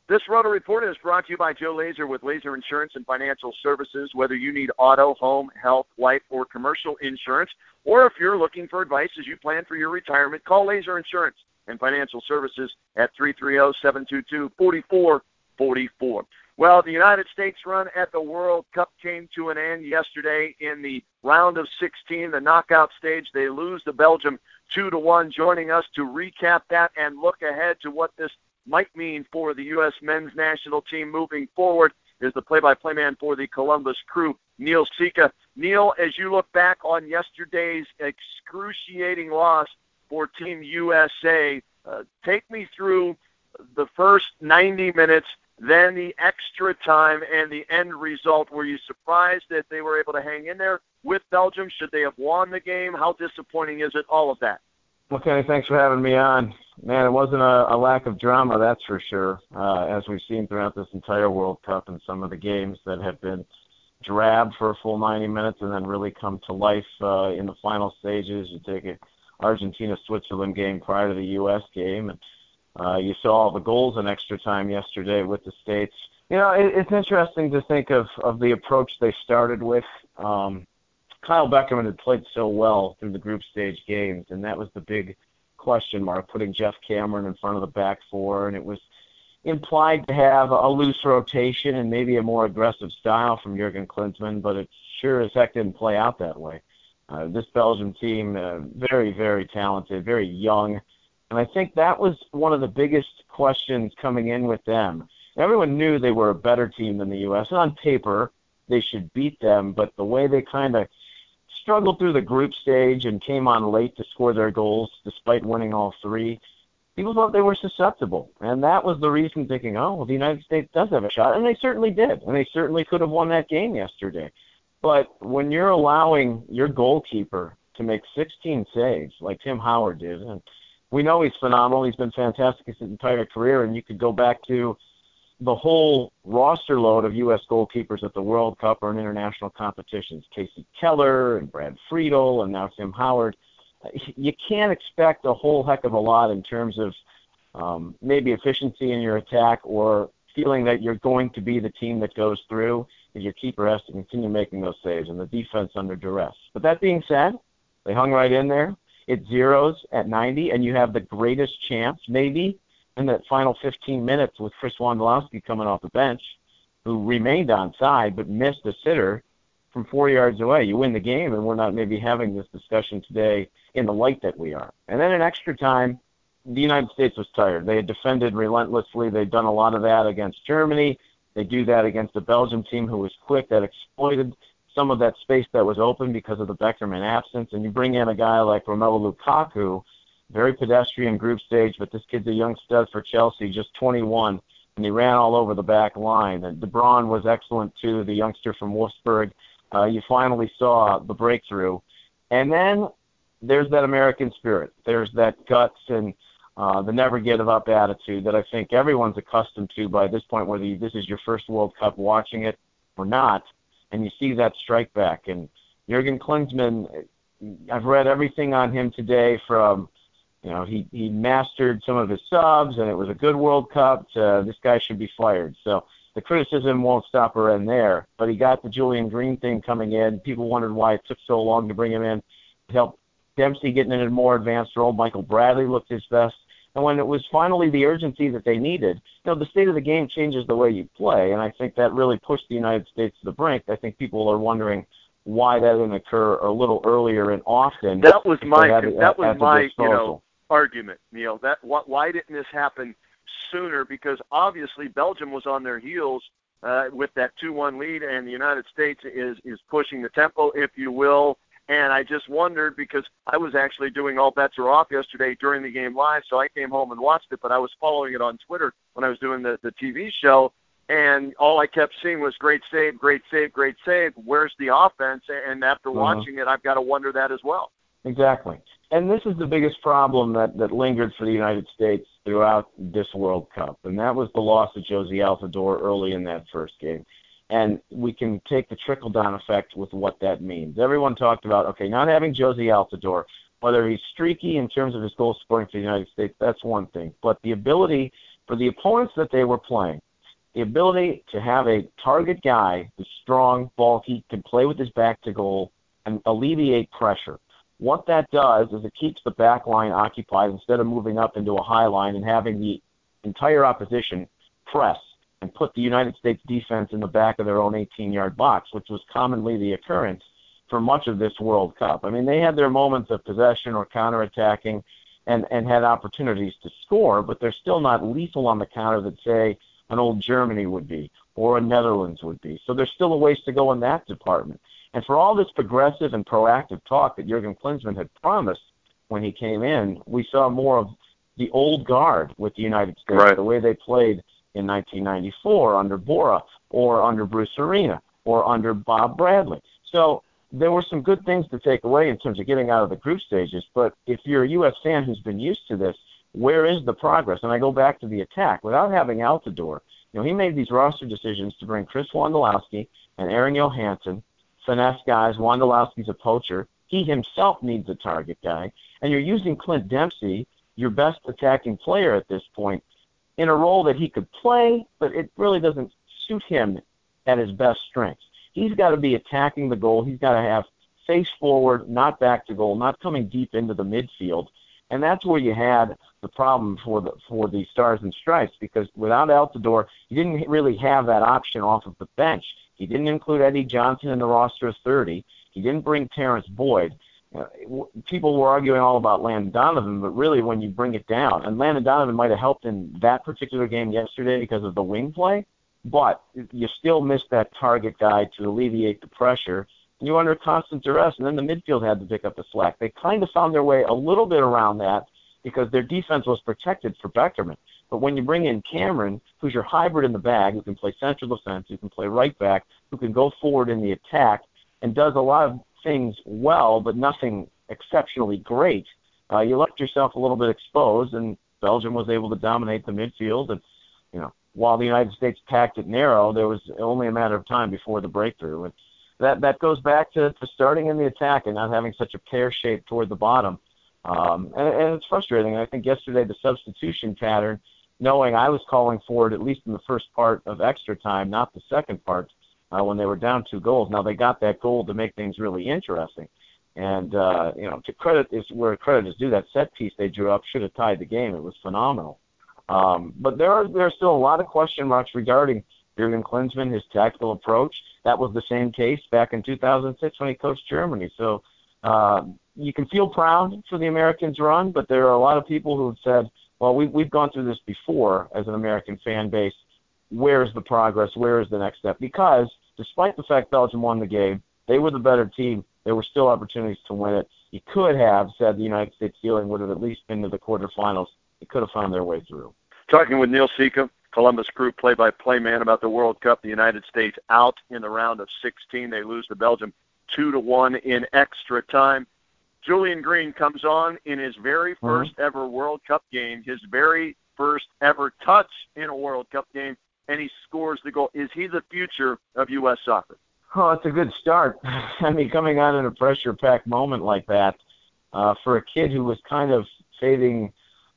This Roto Report is brought to you by Joe Laser with Laser Insurance and Financial Services. Whether you need auto, home, health, life, or commercial insurance, or if you're looking for advice as you plan for your retirement, call Laser Insurance and Financial Services at 330-722-4444. Well, the United States run at the World Cup came to an end yesterday in the round of 16, the knockout stage. They lose to Belgium 2-1. Joining us to recap that and look ahead to what this might mean for the U.S. men's national team moving forward is the play-by-play man for the Columbus Crew, Neil Sika. Neil, as you look back on yesterday's excruciating loss for Team USA, take me through the first 90 minutes, then the extra time, and the end result. Were you surprised that they were able to hang in there with Belgium? Should they have won the game? How disappointing is it? All of that. Well, Kenny, thanks for having me on. Man, it wasn't a lack of drama, that's for sure, as we've seen throughout this entire World Cup and some of the games that have been drab for a full 90 minutes and then really come to life in the final stages. You take an Argentina-Switzerland game prior to the U.S. game, and you saw all the goals in extra time yesterday with the States. You know, it's interesting to think of the approach they started with. Kyle Beckerman had played so well through the group stage games, and that was the big question mark, putting Jeff Cameron in front of the back four, and it was implied to have a loose rotation and maybe a more aggressive style from Jurgen Klinsmann, but it sure as heck didn't play out that way. This Belgium team, very, very talented, very young, and I think that was one of the biggest questions coming in with them. Everyone knew they were a better team than the U.S., and on paper they should beat them, but the way they kind of struggled through the group stage and came on late to score their goals despite winning all three, people thought they were susceptible. And that was the reason thinking, oh, well, the United States does have a shot. And they certainly did. And they certainly could have won that game yesterday. But when you're allowing your goalkeeper to make 16 saves like Tim Howard did, and we know he's phenomenal. He's been fantastic his entire career. And you could go back to the whole roster load of U.S. goalkeepers at the World Cup or in international competitions, Casey Keller and Brad Friedel and now Tim Howard. You can't expect a whole heck of a lot in terms of maybe efficiency in your attack or feeling that you're going to be the team that goes through if your keeper has to continue making those saves and the defense under duress. But that being said, they hung right in there. It zeros at 90, and you have the greatest chance, maybe, in that final 15 minutes with Chris Wondolowski coming off the bench, who remained onside but missed a sitter from 4 yards away. You win the game, and we're not maybe having this discussion today in the light that we are. And then in extra time, the United States was tired. They had defended relentlessly. They'd done a lot of that against Germany. They do that against the Belgium team, who was quick, that exploited some of that space that was open because of the Beckerman absence. And you bring in a guy like Romelu Lukaku, very pedestrian group stage, but this kid's a young stud for Chelsea, just 21, and he ran all over the back line. And De Bruyne was excellent, too, the youngster from Wolfsburg. You finally saw the breakthrough. And then there's that American spirit. There's that guts and the never-give-up attitude that I think everyone's accustomed to by this point, whether this is your first World Cup watching it or not, and you see that strike back. And Jurgen Klinsmann, I've read everything on him today from, you know, he mastered some of his subs, and it was a good World Cup. This guy should be fired. So the criticism won't stop or end there. But he got the Julian Green thing coming in. People wondered why it took so long to bring him in. It helped Dempsey getting in a more advanced role. Michael Bradley looked his best. And when it was finally the urgency that they needed, you know, the state of the game changes the way you play. And I think that really pushed the United States to the brink. I think people are wondering why that didn't occur a little earlier and often. That was my argument, Neil. Why didn't this happen sooner? Because obviously Belgium was on their heels with that 2-1 lead, and the United States is pushing the tempo, if you will. And I just wondered, because I was actually doing All Bets Are Off yesterday during the game live, so I came home and watched it, but I was following it on Twitter when I was doing the TV show, and all I kept seeing was great save, great save, great save. Where's the offense? And after watching it, I've got to wonder that as well. Exactly. And this is the biggest problem that lingered for the United States throughout this World Cup, and that was the loss of Jozy Altidore early in that first game. And we can take the trickle-down effect with what that means. Everyone talked about, okay, not having Jozy Altidore, whether he's streaky in terms of his goal scoring for the United States, that's one thing. But the ability For the opponents that they were playing, the ability to have a target guy who's strong, bulky, can play with his back to goal and alleviate pressure. What that does is it keeps the back line occupied instead of moving up into a high line and having the entire opposition press and put the United States defense in the back of their own 18-yard box, which was commonly the occurrence for much of this World Cup. I mean, they had their moments of possession or counterattacking and had opportunities to score, but they're still not lethal on the counter that, say, an old Germany would be or a Netherlands would be. So there's still a ways to go in that department. And for all this progressive and proactive talk that Jurgen Klinsmann had promised when he came in, we saw more of the old guard with the United States, right, the way they played in 1994 under Bora or under Bruce Arena or under Bob Bradley. So there were some good things to take away in terms of getting out of the group stages, but if you're a U.S. fan who's been used to this, where is the progress? And I go back to the attack. Without having Altidore, he made these roster decisions to bring Chris Wondolowski and Aaron Johansson, finesse guys. Wondolowski's a poacher. He himself needs a target guy. And you're using Clint Dempsey, your best attacking player at this point, in a role that he could play, but it really doesn't suit him at his best strengths. He's got to be attacking the goal. He's got to have face forward, not back to goal, not coming deep into the midfield. And that's where you had the problem for the Stars and Stripes, because without Altidore, you didn't really have that option off of the bench. He didn't include Eddie Johnson in the roster of 30. He didn't bring Terrence Boyd. People were arguing all about Landon Donovan, but really when you bring it down, and Landon Donovan might have helped in that particular game yesterday because of the wing play, but you still missed that target guy to alleviate the pressure. You were under constant duress, and then the midfield had to pick up the slack. They kind of found their way a little bit around that because their defense was protected for Beckerman. But when you bring in Cameron, who's your hybrid in the bag, who can play central defense, who can play right back, who can go forward in the attack, and does a lot of things well, but nothing exceptionally great, you left yourself a little bit exposed, and Belgium was able to dominate the midfield. And, while the United States packed it narrow, there was only a matter of time before the breakthrough. And that goes back to starting in the attack and not having such a pear shape toward the bottom. And it's frustrating. I think yesterday the substitution pattern, knowing I was calling for it at least in the first part of extra time, not the second part, when they were down 2 goals. Now they got that goal to make things really interesting. And, to credit is where credit is due. That set piece they drew up should have tied the game. It was phenomenal. But there are still a lot of question marks regarding Jurgen Klinsmann, his tactical approach. That was the same case back in 2006 when he coached Germany. So you can feel proud for the Americans' run, but there are a lot of people who have said, well, we've gone through this before as an American fan base. Where is the progress? Where is the next step? Because despite the fact Belgium won the game, they were the better team. There were still opportunities to win it. You could have said the United States ceiling would have at least been to the quarterfinals. They could have found their way through. Talking with Neil Sika, Columbus Crew play-by-play man about the World Cup. The United States out in the round of 16. They lose to Belgium 2-1 in extra time. Julian Green comes on in his very first ever World Cup game, his very first ever touch in a World Cup game, and he scores the goal. Is he the future of U.S. soccer? Oh, it's a good start. I mean, coming on in a pressure-packed moment like that, for a kid who was kind of fading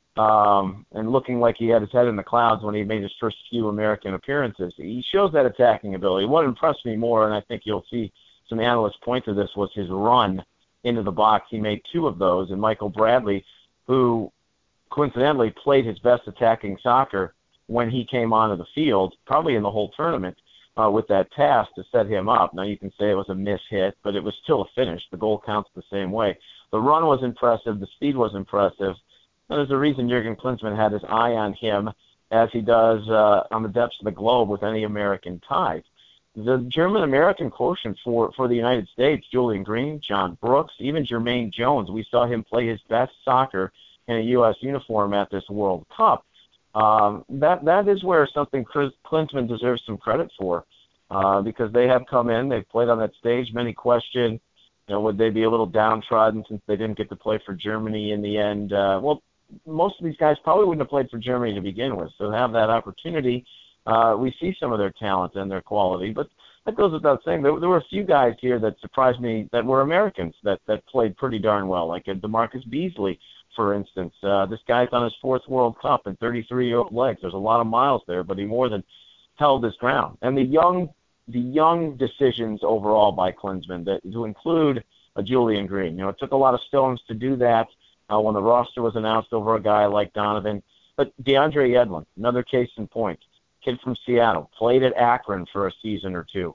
and looking like he had his head in the clouds when he made his first few American appearances, he shows that attacking ability. What impressed me more, and I think you'll see some analysts point to this, was his run into the box. He made 2 of those, and Michael Bradley, who coincidentally played his best attacking soccer when he came onto the field, probably in the whole tournament, with that pass to set him up. Now, you can say it was a miss-hit, but it was still a finish. The goal counts the same way. The run was impressive. The speed was impressive. And there's a reason Jurgen Klinsmann had his eye on him, as he does on the depths of the globe with any American ties. The German-American quotient for the United States, Julian Green, John Brooks, even Jermaine Jones, we saw him play his best soccer in a U.S. uniform at this World Cup. That is where something Klinsmann deserves some credit for, because they have come in, they've played on that stage. Many question, would they be a little downtrodden since they didn't get to play for Germany in the end? Well, most of these guys probably wouldn't have played for Germany to begin with, so to have that opportunity, we see some of their talent and their quality. But that goes without saying. There were a few guys here that surprised me that were Americans that played pretty darn well, like DeMarcus Beasley for instance. This guy's on his 4th World Cup in 33-year-old legs. There's a lot of miles there, but he more than held his ground. And the young decisions overall by Klinsmann, to include a Julian Green. It took a lot of stones to do that when the roster was announced over a guy like Donovan. But DeAndre Yedlin, another case in point, kid from Seattle, played at Akron for a season or two.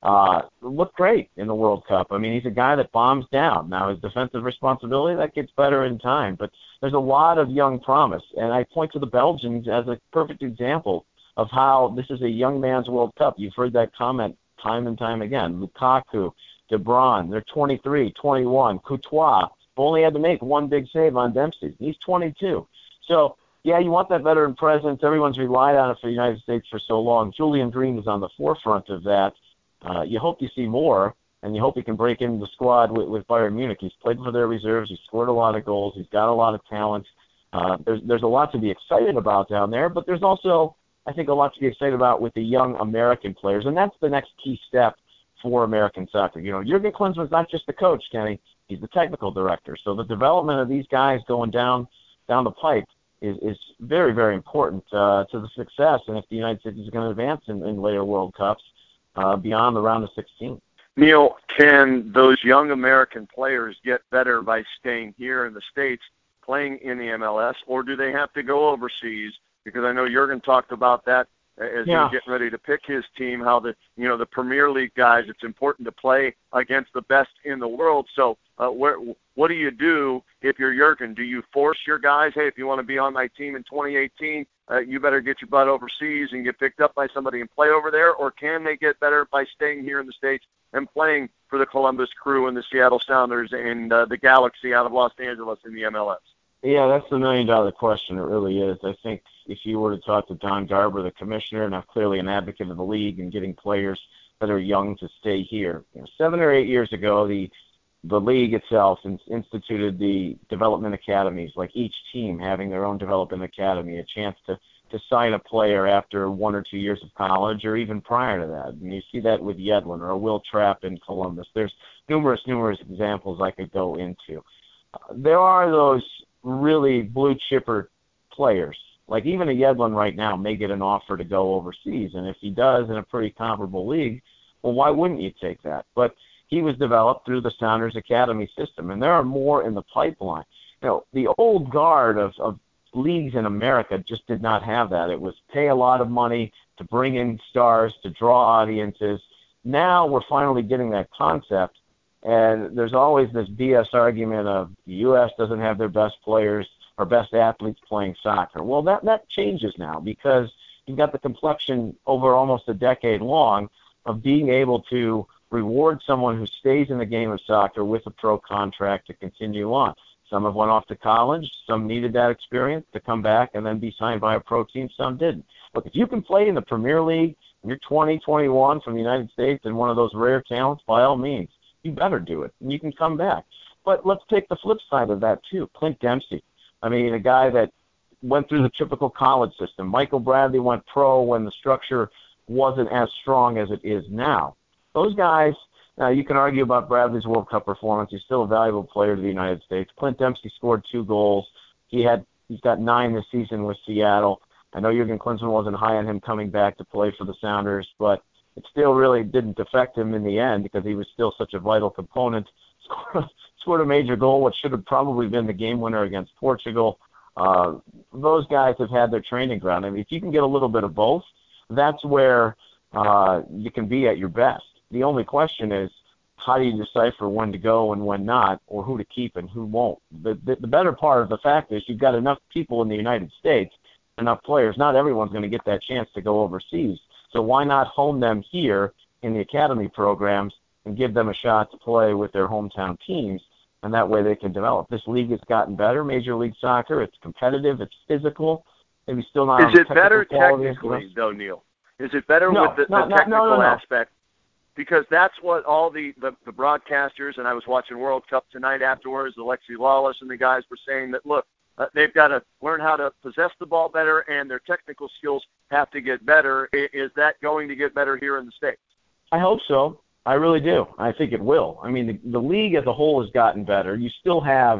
Looked great in the World Cup. I mean, he's a guy that bombs down. Now, his defensive responsibility, that gets better in time. But there's a lot of young promise. And I point to the Belgians as a perfect example of how this is a young man's World Cup. You've heard that comment time and time again. Lukaku, De Bruyne, they're 23, 21. Courtois only had to make one big save on Dempsey. He's 22. So, yeah, you want that veteran presence. Everyone's relied on it for the United States for so long. Julian Green is on the forefront of that. You hope you see more, and you hope he can break into the squad with Bayern Munich. He's played for their reserves. He's scored a lot of goals. He's got a lot of talent. There's a lot to be excited about down there, but there's also, I think, a lot to be excited about with the young American players, and that's the next key step for American soccer. Jurgen Klinsmann's not just the coach, Kenny. He's the technical director. So the development of these guys going down the pipe is very, very important to the success, and if the United States is going to advance in later World Cups beyond the round of 16. Neil, can those young American players get better by staying here in the States playing in the MLS, or do they have to go overseas? Because I know Jurgen talked about that as he was getting ready to pick his team, how the Premier League guys, it's important to play against the best in the world. So what do you do if you're Jurgen? Do you force your guys, hey, if you want to be on my team in 2018, you better get your butt overseas and get picked up by somebody and play over there? Or can they get better by staying here in the States and playing for the Columbus Crew and the Seattle Sounders and the Galaxy out of Los Angeles in the MLS? Yeah, that's the $1 million question. It really is. I think if you were to talk to Don Garber, the commissioner, now clearly an advocate of the league and getting players that are young to stay here. 7 or 8 years ago, the league itself instituted the development academies, like each team having their own development academy, a chance to sign a player after 1 or 2 years of college or even prior to that. And you see that with Yedlin or Will Trapp in Columbus. There's numerous examples I could go into. There are those really blue chipper players. Like even a Yedlin right now may get an offer to go overseas, and if he does in a pretty comparable league, well, why wouldn't you take that? But he was developed through the Sounders Academy system, and there are more in the pipeline. The old guard of leagues in America just did not have that. It was pay a lot of money to bring in stars, to draw audiences. Now we're finally getting that concept. And there's always this BS argument of the U.S. doesn't have their best players or best athletes playing soccer. Well, that changes now because you've got the complexion over almost a decade long of being able to reward someone who stays in the game of soccer with a pro contract to continue on. Some have went off to college. Some needed that experience to come back and then be signed by a pro team. Some didn't. Look, if you can play in the Premier League and you're 20, 21 from the United States and one of those rare talents, by all means, you better do it, and you can come back. But let's take the flip side of that, too. Clint Dempsey. I mean, a guy that went through the typical college system. Michael Bradley went pro when the structure wasn't as strong as it is now. Those guys, now you can argue about Bradley's World Cup performance. He's still a valuable player to the United States. Clint Dempsey scored 2 goals. He's got 9 this season with Seattle. I know Jurgen Klinsmann wasn't high on him coming back to play for the Sounders, but it still really didn't affect him in the end because he was still such a vital component. Scored a major goal, what should have probably been the game winner against Portugal. Those guys have had their training ground. I mean, if you can get a little bit of both, that's where you can be at your best. The only question is, how do you decipher when to go and when not, or who to keep and who won't? The better part of the fact is you've got enough people in the United States, enough players. Not everyone's going to get that chance to go overseas. So why not hone them here in the academy programs and give them a shot to play with their hometown teams, and that way they can develop. This league has gotten better, Major League Soccer. It's competitive. It's physical. Maybe still not. Is it better technically, though, Neil? Is it better with the technical aspect? Because that's what all the broadcasters, and I was watching World Cup tonight afterwards, Alexi Lawless and the guys were saying that, look, they've got to learn how to possess the ball better, and their technical skills have to get better. Is that going to get better here in the States? I hope so. I really do. I think it will. I mean, the league as a whole has gotten better. You still have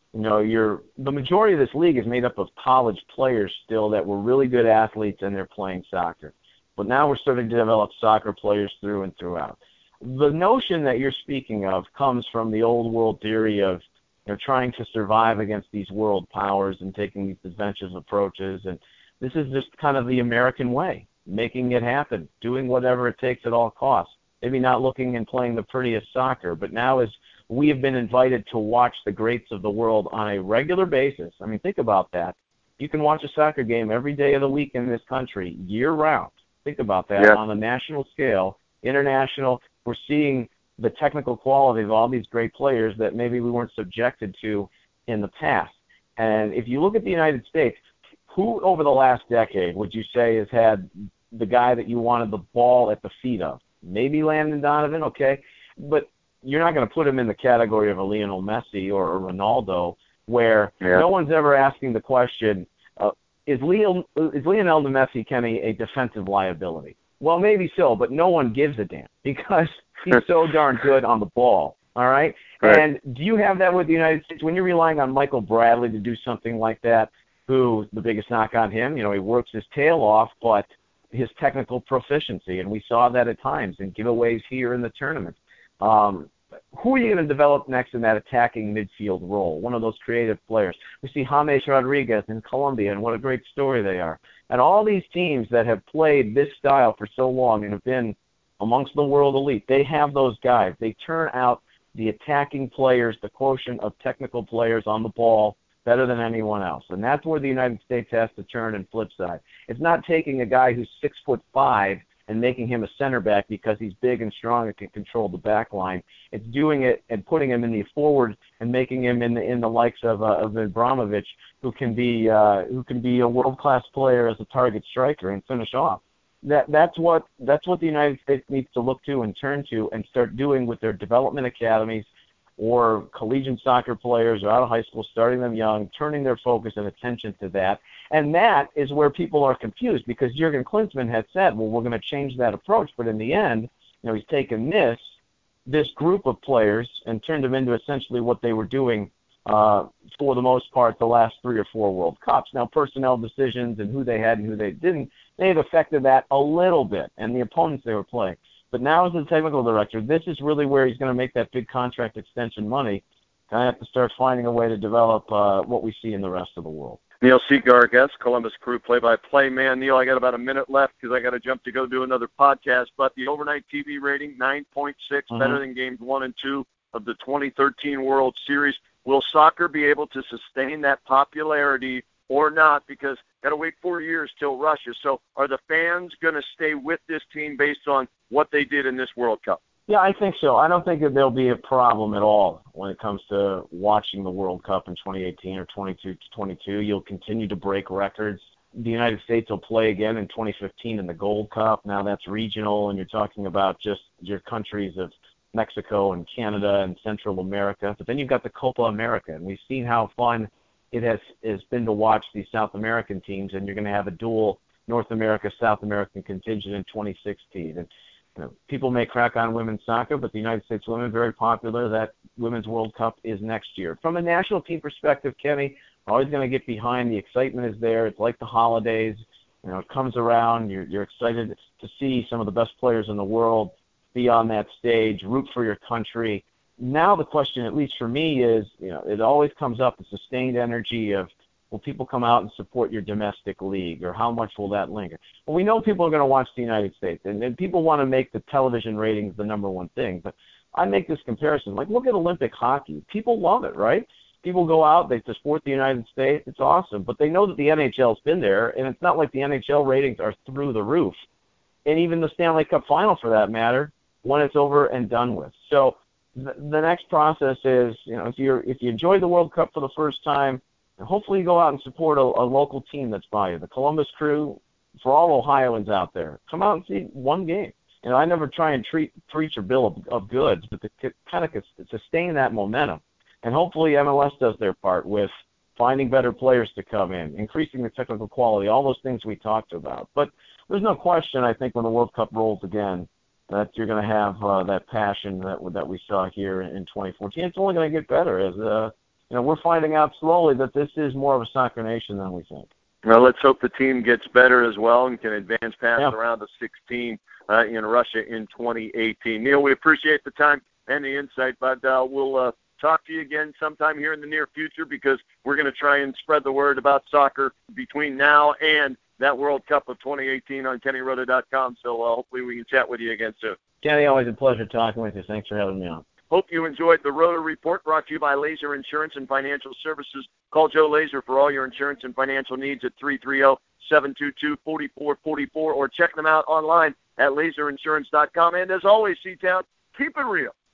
the majority of this league is made up of college players still that were really good athletes and they're playing soccer. But now we're starting to develop soccer players through and throughout. The notion that you're speaking of comes from the old world theory of trying to survive against these world powers and taking these adventurous approaches. And this is just kind of the American way, making it happen, doing whatever it takes at all costs. Maybe not looking and playing the prettiest soccer, but now as we have been invited to watch the greats of the world on a regular basis. I mean, think about that. You can watch a soccer game every day of the week in this country, year-round. Think about that. On a national scale, international. We're seeing the technical quality of all these great players that maybe we weren't subjected to in the past. And if you look at the United States, who over the last decade would you say has had the guy that you wanted the ball at the feet of? Maybe Landon Donovan, okay, but you're not going to put him in the category of a Lionel Messi or a Ronaldo, where no one's ever asking the question, is Lionel Messi, Kenny, a defensive liability? Well, maybe so, but no one gives a damn because he's so darn good on the ball, all right? And do you have that with the United States? When you're relying on Michael Bradley to do something like that, who the biggest knock on him, he works his tail off, but his technical proficiency, and we saw that at times in giveaways here in the tournament. Who are you going to develop next in that attacking midfield role, one of those creative players? We see James Rodriguez in Colombia, and what a great story they are. And all these teams that have played this style for so long and have been amongst the world elite, they have those guys. They turn out the attacking players, the quotient of technical players on the ball better than anyone else. And that's where the United States has to turn and flip side. It's not taking a guy who's 6'5" and making him a center back because he's big and strong and can control the back line. It's doing it and putting him in the forward and making him in the likes of Ibrahimovic, who can be a world-class player as a target striker and finish off. That's what the United States needs to look to and turn to and start doing with their development academies or collegiate soccer players or out of high school, starting them young, turning their focus and attention to that. And that is where people are confused because Jurgen Klinsmann had said, well, we're going to change that approach. But in the end, he's taken this group of players and turned them into essentially what they were doing for the most part the last 3 or 4 World Cups. Now, personnel decisions and who they had and who they didn't, they have affected that a little bit and the opponents they were playing. But now as the technical director, this is really where he's going to make that big contract extension money. Going to have to start finding a way to develop what we see in the rest of the world. Neil Seagar, guest, Columbus Crew play-by-play man. Neil, I got about a minute left because I got to jump to go do another podcast. But the overnight TV rating, 9.6, better than games 1 and 2 of the 2013 World Series. Will soccer be able to sustain that popularity or not? Because got to wait 4 years till Russia. So are the fans going to stay with this team based on what they did in this World Cup? Yeah, I think so. I don't think that there'll be a problem at all when it comes to watching the World Cup in 2018 or 22. You'll continue to break records. The United States will play again in 2015 in the Gold Cup. Now that's regional, and you're talking about just your countries of Mexico and Canada and Central America. But then you've got the Copa America, and we've seen how fun it has been to watch these South American teams, and you're going to have a dual North America, South American contingent in 2016. And people may crack on women's soccer, but the United States women very popular. That Women's World Cup is next year. From a national team perspective, Kenny, always going to get behind. The excitement is there. It's like the holidays. It comes around. You're excited to see some of the best players in the world be on that stage, root for your country. Now the question, at least for me, is, it always comes up, the sustained energy of, will people come out and support your domestic league, or how much will that linger? Well, we know people are going to watch the United States, and people want to make the television ratings the number one thing. But I make this comparison. Like, look at Olympic hockey. People love it, right? People go out, they support the United States. It's awesome. But they know that the NHL's been there, and it's not like the NHL ratings are through the roof. And even the Stanley Cup final, for that matter, when it's over and done with. So the next process is, if you enjoyed the World Cup for the first time, hopefully you go out and support a local team that's by you. The Columbus Crew, for all Ohioans out there, come out and see one game. I never try and preach a bill of goods, but to kind of sustain that momentum. And hopefully MLS does their part with finding better players to come in, increasing the technical quality, all those things we talked about. But there's no question, I think, when the World Cup rolls again, that you're going to have that passion that we saw here in 2014. It's only going to get better as we're finding out slowly that this is more of a soccer nation than we think. Well, let's hope the team gets better as well and can advance past the round of 16 in Russia in 2018. Neil, we appreciate the time and the insight, but we'll talk to you again sometime here in the near future because we're going to try and spread the word about soccer between now and that World Cup of 2018 on KennyRota.com. So hopefully we can chat with you again soon. Kenny, always a pleasure talking with you. Thanks for having me on. Hope you enjoyed the Rota Report brought to you by Laser Insurance and Financial Services. Call Joe Laser for all your insurance and financial needs at 330-722-4444 or check them out online at laserinsurance.com. And as always, C-Town, keep it real.